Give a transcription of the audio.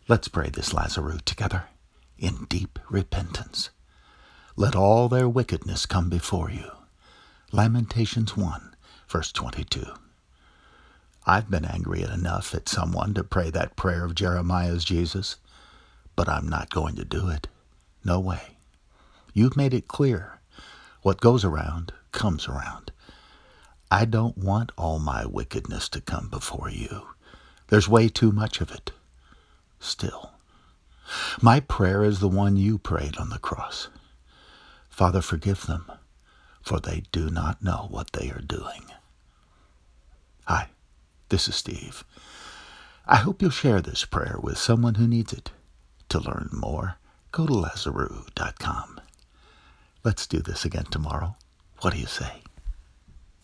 Let's pray this Lazarus together in deep repentance. Let all their wickedness come before you. Lamentations 1, verse 22. I've been angry enough at someone to pray that prayer of Jeremiah's, Jesus, but I'm not going to do it. No way. You've made it clear. What goes around comes around. I don't want all my wickedness to come before you. There's way too much of it. Still, my prayer is the one you prayed on the cross. Father, forgive them, for they do not know what they are doing. Hi, this is Steve. I hope you'll share this prayer with someone who needs it. To learn more, go to Lazarus.com. Let's do this again tomorrow. What do you say?